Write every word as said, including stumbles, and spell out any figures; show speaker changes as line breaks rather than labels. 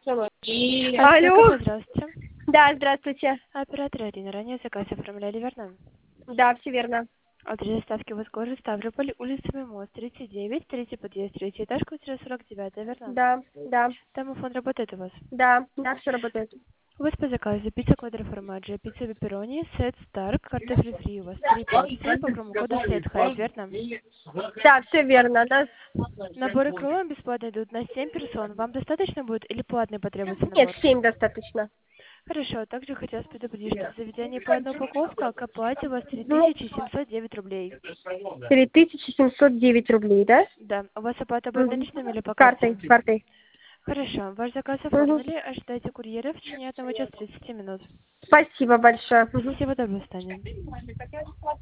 Алло.
Здравствуйте.
Да, здравствуйте.
Оператор Ирина, ранее заказ оформляли, верно?
Да, все верно.
Адрес доставки у вас город Ставрополь, улица Мимоз, тридцать девять, третий подъезд, третий этаж, квартира сорок девять, верно?
Да, да,
Домофон работает у вас?
да, да, все работает.
У вас по заказу пицца квадроформаджи, пицца пепперони, сет Старк, картофель фри у вас три порции по промокоду SETHYPE, верно?
Да, все верно, да.
Наборы кроллов бесплатно идут на семь персон. Вам достаточно будет или платный потребуется
Нет,
набор?
семь достаточно.
Хорошо, также хотелось предупредить, что в заведении платная упаковка, к оплате у вас три
Ну,
тысячи семьсот девять рублей.
три тысячи семьсот девять рублей, да?
Да, у вас оплата будет
Мгм.
наличными или по
Картой,
карте?
картой.
Хорошо, ваш заказ
Мгм.
оформили, ожидайте курьера в течение одного часа тридцати минут.
Спасибо большое. Мгм.
Всего доброго, Таня.